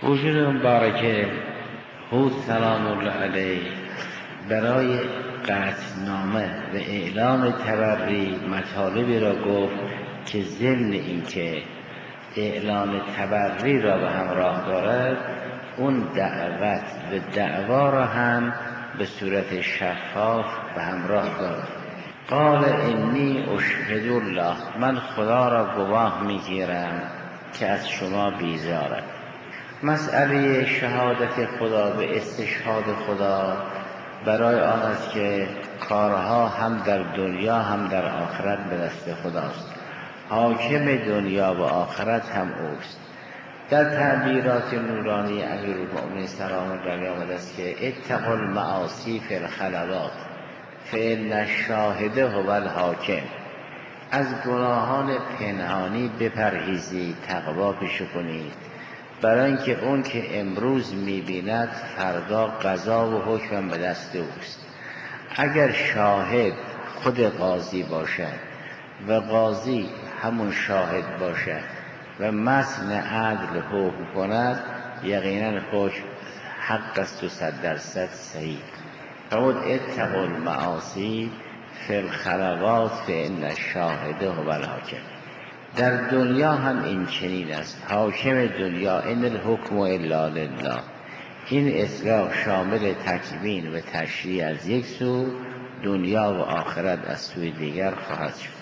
وجود مبارک هود سلام الله علیه برای قطعنامه و اعلام تبری مطالبی را گفت که ضمن اینکه اعلان تبری را به همراه دارد، اون دعوت و دعوا را هم به صورت شفاف به همراه دارد. قال انی اشهد الله، من خدا را گواه میگیرم که از شما بیزارم. مسئله شهادت خدا به استشهاد خدا برای آن است که کارها هم در دنیا هم در آخرت به دست خداست. حاکم دنیا و آخرت هم اوست. در تعبیرات نورانی امیرالمؤمنین سلام الله علیه آمده است که اتقوا المعاصی فی الخلوات فإن الشاهد هو الحاکم. از گناهان پنهانی بپرهیزید، تقوا پیشه کنید، برای اینکه اون که امروز میبیند فردا قضا و حکم به دست اوست. اگر شاهد خود قاضی باشد و قاضی همون شاهد باشد و متن عدل حکم کند، یقینا حکم حق است و 100% صحیح. فرمود اتقوا المعاصی فی الخلوات فإن الشاهد هو الحاکم. در دنیا هم این چنین است. حاکم دنیا ان الحکم الا لله. این اطلاق شامل تکوین و تشریع از یک سو، دنیا و آخرت از سوی دیگر خواهد شد.